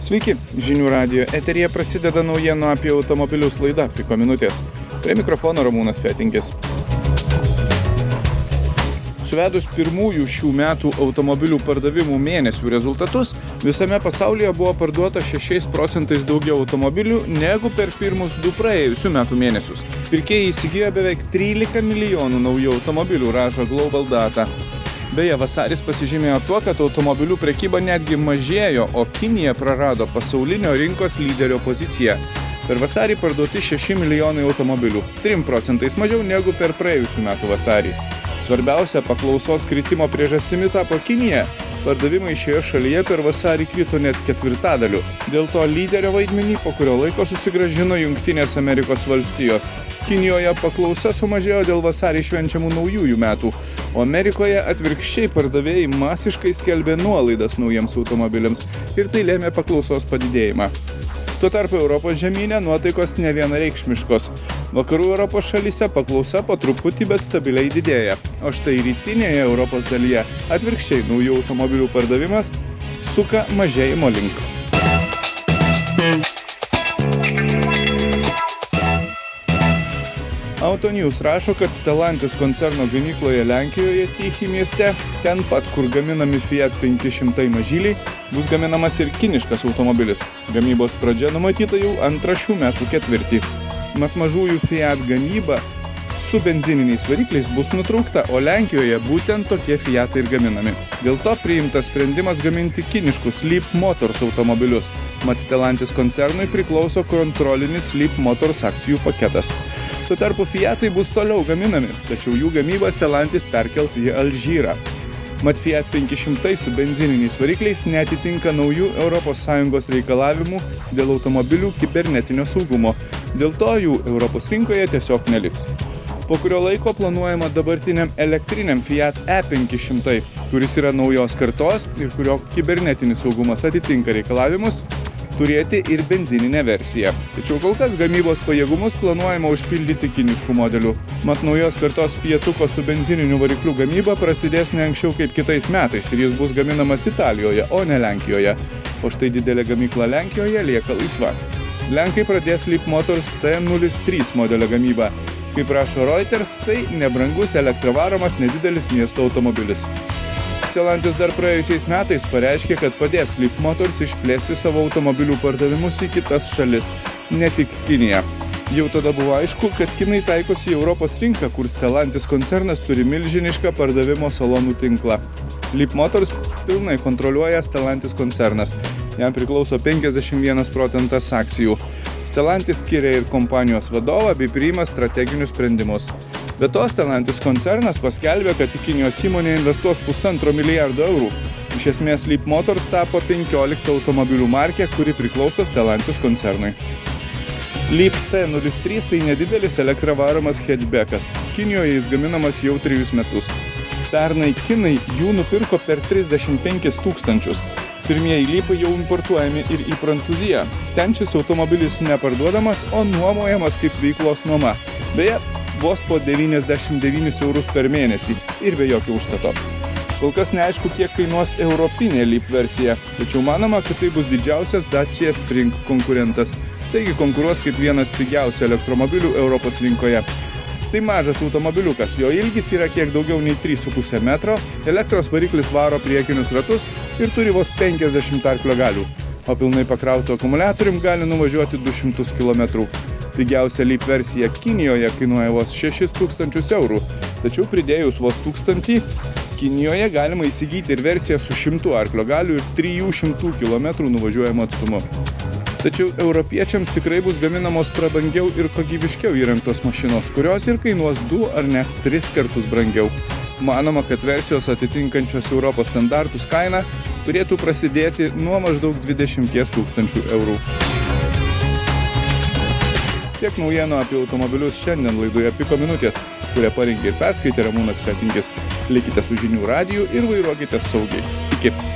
Sveiki, Žinių radijo eteryje prasideda naujienų apie automobilius laida Piko minutės. Prie mikrofono Ramūnas Fetingis. Suvedus pirmųjų šių metų automobilių pardavimų mėnesių rezultatus, visame pasaulyje buvo parduota 6% daugiau automobilių negu per pirmus 2 praėjusių metų mėnesius. Pirkėjai įsigijo beveik 13 milijonų naujų automobilių, rašo Global Data. Beje, vasaris pasižymėjo tuo, kad automobilių prekyba netgi mažėjo, o Kinija prarado pasaulinio rinkos lyderio poziciją. Per vasarį parduoti 6 milijonai automobilių, 3% mažiau negu per praėjusių metų vasarį. Svarbiausia paklausos kritimo priežastimi tapo Kinija. Pardavimai šioje šalyje per vasarį krito net 1/4. Dėl to lyderio vaidmenį po kurio laiko susigrąžino Jungtinės Amerikos valstijos. Kinijoje paklausa sumažėjo dėl vasarį švenčiamų naujųjų metų, o Amerikoje atvirkščiai pardavėjai masiškai skelbė nuolaidas naujiems automobiliams ir tai lėmė paklausos padidėjimą. Tuo tarpu Europos žemyne nuotaikos nevienareikšmiškos. Vakarų Europos šalyse paklausa po truputį, bet stabiliai didėja, o štai rytinėje Europos dalyje atvirkščiai naujų automobilių pardavimas suka mažėjimo link. Autonews rašo, kad Stellantis koncerno gamykloje Lenkijoje Tychy mieste, ten pat, kur gaminami Fiat 500 mažyliai, bus gaminamas ir kiniškas automobilis. Gamybos pradžia numatyta jau antrą šių metų ketvirtį. Mat mažųjų Fiat gamyba su benzininiais varikliais bus nutraukta, o Lenkijoje būtent tokie Fiatai ir gaminami. Dėl to priimtas sprendimas gaminti kiniškus Leap Motors automobilius. Mat Stellantis koncernui priklauso kontrolinis Leap Motors akcijų paketas. Tuo tarpu Fiatai bus toliau gaminami, tačiau jų gamybą Stellantis perkels į Alžyrą. Mat Fiat 500 su benzininiais varikliais neatitinka naujų ES reikalavimų dėl automobilių kibernetinio saugumo. Dėl to jų Europos rinkoje tiesiog neliks. Po kurio laiko planuojama dabartiniam elektriniam Fiat E500, kuris yra naujos kartos ir kurio kibernetinis saugumas atitinka reikalavimus, turėti ir benzininę versiją. Tačiau kol kas gamybos pajėgumus planuojama užpildyti kiniškų modelių. Mat naujos kartos Fiatuko su benzininiu varikliu gamyba prasidės ne anksčiau kaip kitais metais ir jis bus gaminamas Italijoje, o ne Lenkijoje. O štai didelė gamykla Lenkijoje lieka laisva. Lenkai pradės Leap Motors T03 modelio gamybą. Kaip rašo Reuters, tai nebrangus elektravaromas nedidelis miesto automobilis. Stellantis dar praėjusiais metais pareiškė, kad padės Leap Motors išplėsti savo automobilių pardavimus į kitas šalis, ne tik Kiniją. Jau tada buvo aišku, kad kinai taikosi į Europos rinką, kur Stellantis koncernas turi milžinišką pardavimo salonų tinklą. Leap Motors pilnai kontroliuoja Stellantis koncernas. Jam priklauso 51% akcijų. Stellantis skiria ir kompanijos vadovą bei priima strateginius sprendimus. Be to, Stellantis koncernas paskelbė, kad į Kinijos įmonę investuos $1,5 milijardo eurų. Iš esmės, Leap Motors tapo 15 automobilių markė, kuri priklauso Stellantis koncernui. Leap T03 tai nedidelis elektravaromas hatchbackas. Kinijoje jis gaminamas jau 3 metus. Pernai kinai jų nupirko per 35 000. Pirmieji Leapai jau importuojami ir į Prancūziją. Ten šis automobilis neparduodamas, o nuomojamas kaip veiklos nuoma. Beje, vos po 99 eurus per mėnesį ir be jokio užstato. Kol kas neaišku, kiek kainuos europinė Leap versija, tačiau manoma, kad tai bus didžiausias Dacia Spring konkurentas, taigi konkuruos kaip vienas pigiausių elektromobilių Europos rinkoje. Tai mažas automobiliukas, jo ilgis yra kiek daugiau nei 3,5 metro, elektros variklis varo priekinius ratus ir turi vos 50 arklio galių, o pilnai pakrautu akumuliatorium gali nuvažiuoti 200 km. Pigiausia Leap versija Kinijoje kainuoja vos 6 000 eurų, tačiau pridėjus vos 1000, Kinijoje galima įsigyti ir versiją su 100 arklio galių ir 300 km nuvažiuojamo atstumu. Tačiau europiečiams tikrai bus gaminamos prabangiau ir kokybiškiau įrengtos mašinos, kurios ir kainuos 2 ar net 3 kartus brangiau. Manoma, kad versijos atitinkančios Europos standartus kaina turėtų prasidėti nuo maždaug 20 000 eurų. Tiek naujienų apie automobilius šiandien laidoje Piko minutės, kurią parengė ir perskaitė Ramūnas Fetingis. Likite su Žinių radiju ir vairuokite saugiai. Iki.